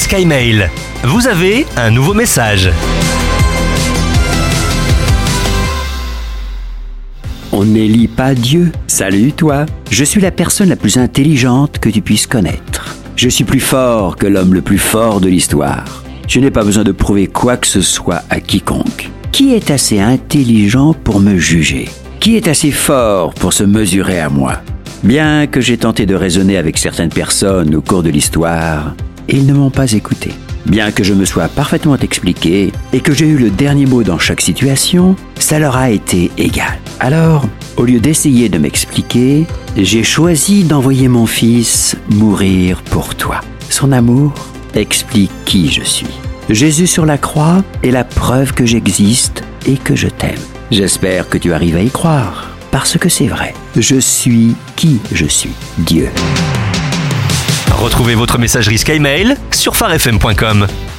SkyMail. Vous avez un nouveau message. On n'élit pas Dieu. Salut toi. Je suis la personne la plus intelligente que tu puisses connaître. Je suis plus fort que l'homme le plus fort de l'histoire. Je n'ai pas besoin de prouver quoi que ce soit à quiconque. Qui est assez intelligent pour me juger? Qui est assez fort pour se mesurer à moi? Bien que j'ai tenté de raisonner avec certaines personnes au cours de l'histoire, ils ne m'ont pas écouté. Bien que je me sois parfaitement expliqué et que j'ai eu le dernier mot dans chaque situation, ça leur a été égal. Alors, au lieu d'essayer de m'expliquer, j'ai choisi d'envoyer mon fils mourir pour toi. Son amour explique qui je suis. Jésus sur la croix est la preuve que j'existe et que je t'aime. J'espère que tu arrives à y croire, parce que c'est vrai. Je suis qui je suis, Dieu. Retrouvez votre messagerie SkyMail sur pharefm.com.